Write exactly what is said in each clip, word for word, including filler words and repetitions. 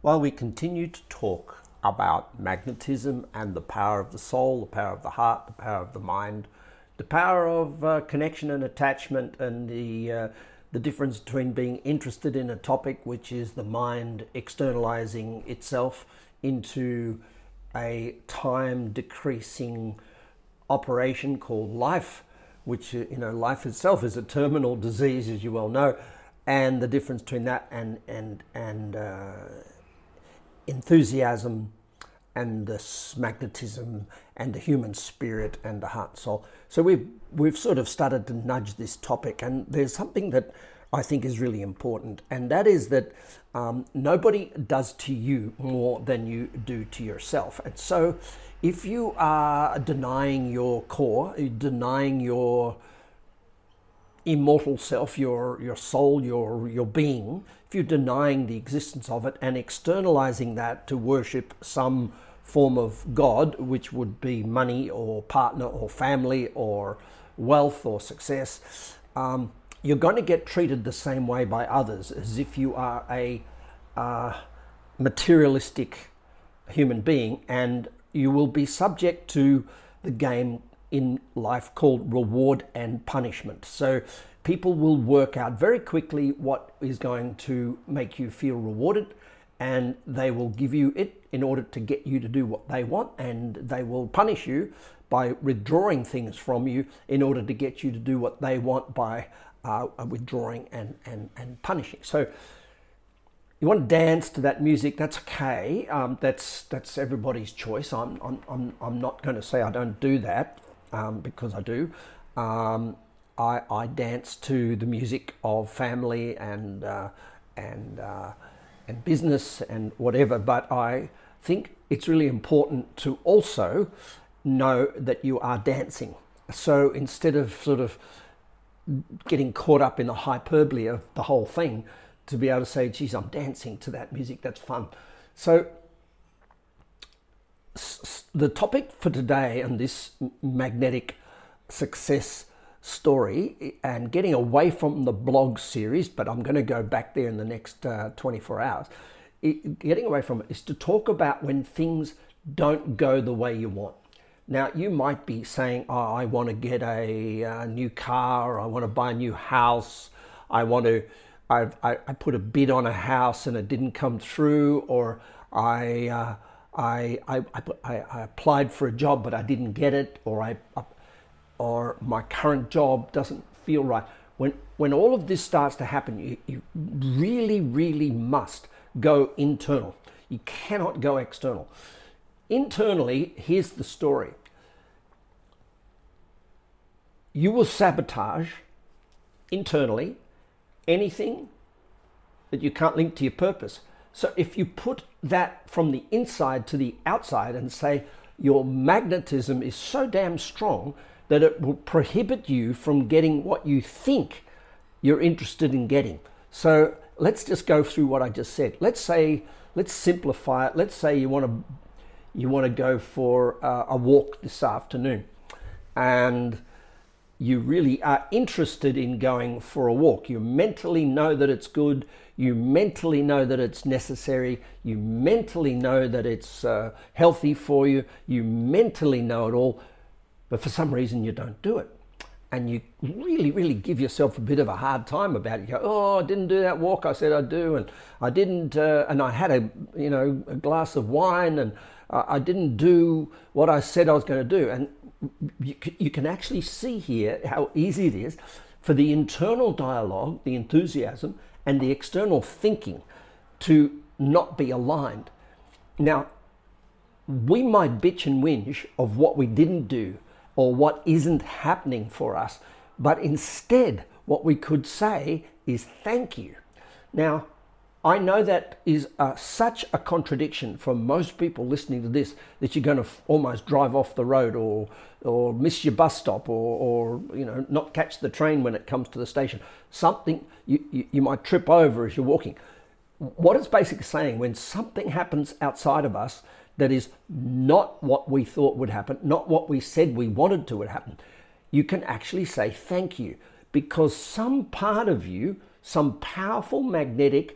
while we continue to talk about magnetism and the power of the soul, the power of the heart, the power of the mind, the power of uh, connection and attachment, and the uh, the difference between being interested in a topic, which is the mind externalizing itself into a time decreasing operation called life, which, you know, life itself is a terminal disease, as you well know, and the difference between that and and and uh, enthusiasm and this magnetism and the human spirit and the heart and soul. So we've we've sort of started to nudge this topic, and there's something that I think is really important, and that is that um, nobody does to you more than you do to yourself. And so if you are denying your core, denying your immortal self, your your soul, your your being, if you're denying the existence of it and externalizing that to worship some form of God, which would be money or partner or family or wealth or success, um, you're going to get treated the same way by others as if you are a uh, materialistic human being, and you will be subject to the game in life called reward and punishment. So people will work out very quickly what is going to make you feel rewarded, and they will give you it in order to get you to do what they want, and they will punish you by withdrawing things from you in order to get you to do what they want by uh, withdrawing and, and, and punishing. So you want to dance to that music, that's okay. Um, that's that's everybody's choice. I'm, I'm, I'm, I'm not going to say I don't do that, um, because I do. Um, I, I dance to the music of family and uh, and uh, and business and whatever, but I think it's really important to also know that you are dancing. So instead of sort of getting caught up in the hyperbole of the whole thing, to be able to say, geez, I'm dancing to that music, that's fun. So s- the topic for today and this magnetic success story, and getting away from the blog series, but I'm going to go back there in the next uh, twenty-four hours, it, getting away from it is to talk about when things don't go the way you want. Now, you might be saying, oh, I want to get a, a new car, I want to buy a new house, I want to, I've, I, I put a bid on a house and it didn't come through, or I, uh, I, I, I, I applied for a job but I didn't get it, or I, I or my current job doesn't feel right. When when all of this starts to happen, you, you really, really must go internal. You cannot go external. Internally, here's the story. You will sabotage internally anything that you can't link to your purpose. So if you put that from the inside to the outside and say your magnetism is so damn strong that it will prohibit you from getting what you think you're interested in getting. So let's just go through what I just said. Let's say, let's simplify it. Let's say you want to you want to go for uh, a walk this afternoon, and you really are interested in going for a walk. You mentally know that it's good. You mentally know that it's necessary. You mentally know that it's uh, healthy for you. You mentally know it all. But for some reason you don't do it. And you really, really give yourself a bit of a hard time about it. You go, oh, I didn't do that walk I said I'd do, and I didn't, uh, and I had a, you know, a glass of wine, and uh, I didn't do what I said I was going to do. And you, you can actually see here how easy it is for the internal dialogue, the enthusiasm, and the external thinking to not be aligned. Now, we might bitch and whinge of what we didn't do, or what isn't happening for us. But instead, what we could say is thank you. Now, I know that is uh, such a contradiction for most people listening to this, that you're going to f- almost drive off the road, or or miss your bus stop, or, or you know, not catch the train when it comes to the station. Something you, you, you might trip over as you're walking. What it's basically saying, when something happens outside of us that is not what we thought would happen, not what we said we wanted to would happen, you can actually say thank you, because some part of you, some powerful magnetic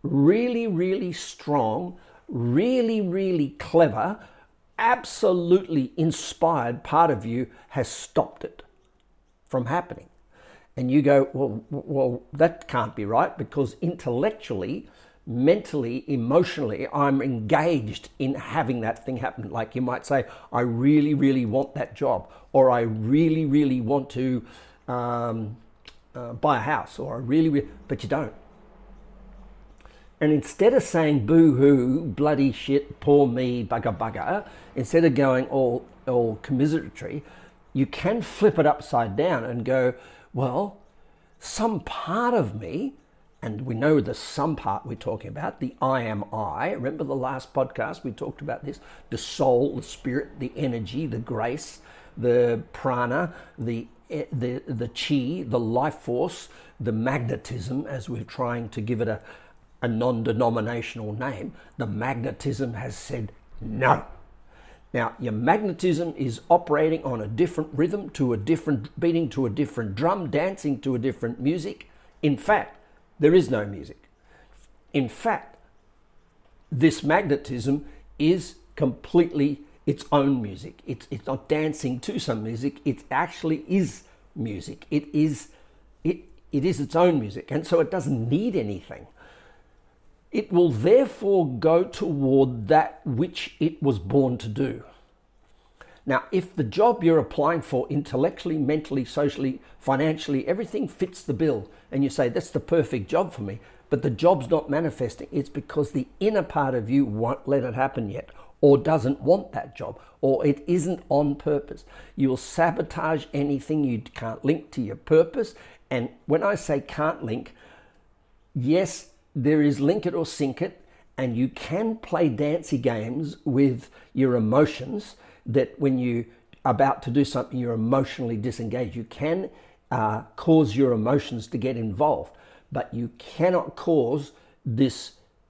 really, really strong, really, really clever, absolutely inspired part of you has stopped it from happening. And you go, well, well, that can't be right, because intellectually, mentally, emotionally, I'm engaged in having that thing happen. Like you might say, I really, really want that job, or I really, really want to um, uh, buy a house, or I really, really, but you don't. And instead of saying boo-hoo, bloody shit, poor me, bugger bugger, instead of going all, all commiseratory, you can flip it upside down and go, well, some part of me, and we know the some part we're talking about, the I am I. Remember the last podcast we talked about this? The soul, the spirit, the energy, the grace, the prana, the the the chi, the life force, the magnetism, as we're trying to give it a, a non-denominational name. The magnetism has said no. Now, your magnetism is operating on a different rhythm, to a different beating, to a different drum, dancing to a different music. In fact, there is no music. In fact, this magnetism is completely its own music. It's, it's not dancing to some music. It actually is music. It is, it, it is its own music. And so it doesn't need anything. It will therefore go toward that which it was born to do. Now, if the job you're applying for intellectually, mentally, socially, financially, everything fits the bill, and you say, that's the perfect job for me, but the job's not manifesting, it's because the inner part of you won't let it happen yet, or doesn't want that job, or it isn't on purpose. You'll sabotage anything you can't link to your purpose. And when I say can't link, yes, there is link it or sink it, and you can play dancy games with your emotions, that when you're about to do something, you're emotionally disengaged. You can uh, cause your emotions to get involved, but you cannot cause this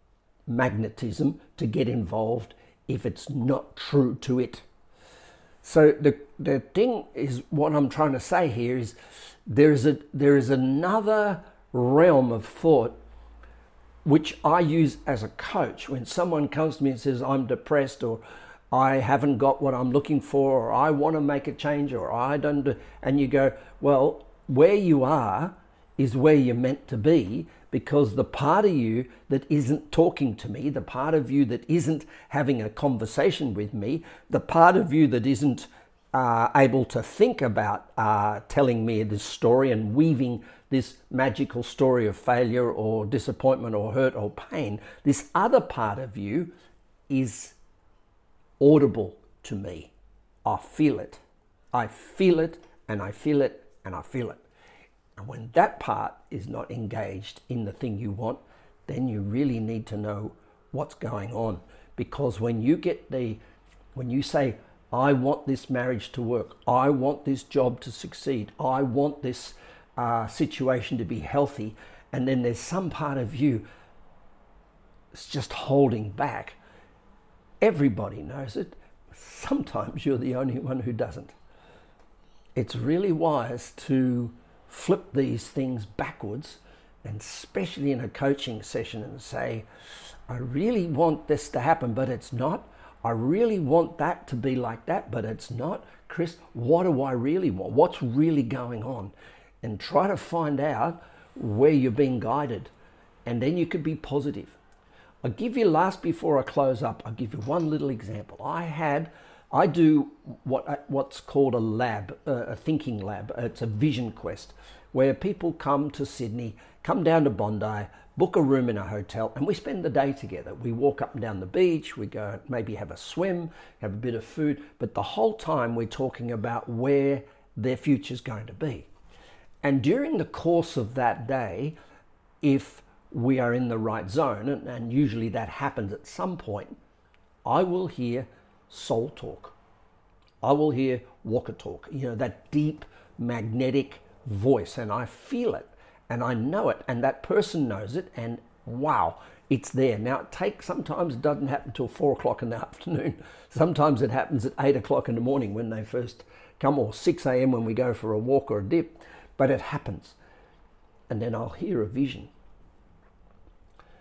magnetism to get involved if it's not true to it. So the, the thing is, what I'm trying to say here is there is a there is another realm of thought which I use as a coach. When someone comes to me and says, I'm depressed, or I haven't got what I'm looking for, or I want to make a change, or I don't do, and you go, well, where you are is where you're meant to be, because the part of you that isn't talking to me, the part of you that isn't having a conversation with me, the part of you that isn't uh, able to think about uh, telling me this story and weaving this magical story of failure or disappointment or hurt or pain, this other part of you is audible to me. I feel it. I feel it, and I feel it, and I feel it. And when that part is not engaged in the thing you want, then you really need to know what's going on. Because when you get the, when you say, I want this marriage to work, I want this job to succeed, I want this uh, situation to be healthy, and then there's some part of you that's just holding back, everybody knows it. Sometimes you're the only one who doesn't. It's really wise to flip these things backwards, and especially in a coaching session, and say, I really want this to happen, but it's not. I really want that to be like that, but it's not. Chris, what do I really want? What's really going on? And try to find out where you're being guided. And then you could be positive. I'll give you last before I close up, I'll give you one little example. I had, I do what what's called a lab, a thinking lab. It's a vision quest, where people come to Sydney, come down to Bondi, book a room in a hotel, and we spend the day together. We walk up and down the beach, we go maybe have a swim, have a bit of food, but the whole time we're talking about where their future's going to be. And during the course of that day, if we are in the right zone, and, and usually that happens at some point, I will hear soul talk. I will hear walker talk, you know, that deep magnetic voice, and I feel it and I know it, and that person knows it, and wow, it's there. Now it takes, sometimes it doesn't happen till four o'clock in the afternoon. Sometimes it happens at eight o'clock in the morning when they first come, or six a.m. when we go for a walk or a dip, but it happens. And then I'll hear a vision.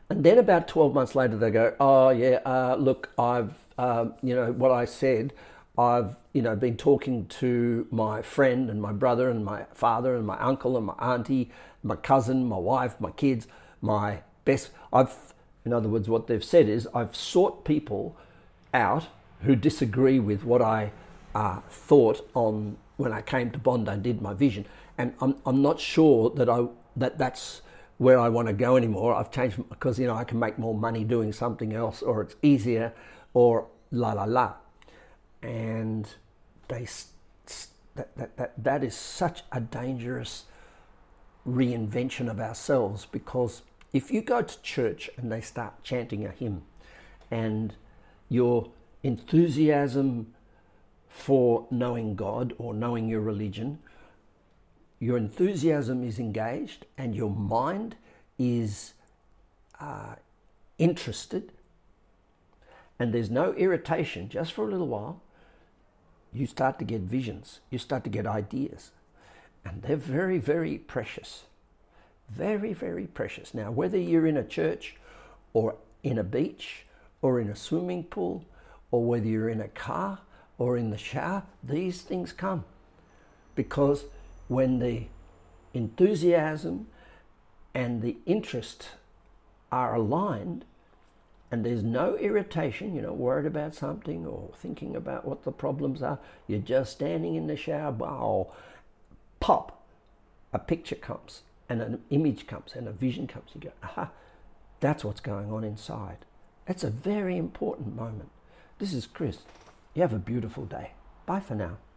And then about twelve months later, they go, oh, yeah, uh, look, I've, uh, you know, what I said, I've, you know, been talking to my friend and my brother and my father and my uncle and my auntie, my cousin, my wife, my kids, my best. I've, in other words, what they've said is I've sought people out who disagree with what I uh, thought on when I came to Bondi and did my vision. And I'm, I'm not sure that I that that's where I want to go anymore. I've changed because, you know, I can make more money doing something else, or it's easier, or la la la. And they that that that, that is such a dangerous reinvention of ourselves, because if you go to church and they start chanting a hymn and your enthusiasm for knowing God or knowing your religion, your enthusiasm is engaged and your mind is uh, interested, and there's no irritation just for a little while, you start to get visions, you start to get ideas, and they're very, very precious. Very, very precious. Now, whether you're in a church or in a beach or in a swimming pool, or whether you're in a car or in the shower, these things come. Because when the enthusiasm and the interest are aligned and there's no irritation, you're not worried about something or thinking about what the problems are, you're just standing in the shower, wow, pop, a picture comes. And an image comes and a vision comes. You go, aha, that's what's going on inside. That's a very important moment. This is Chris. You have a beautiful day. Bye for now.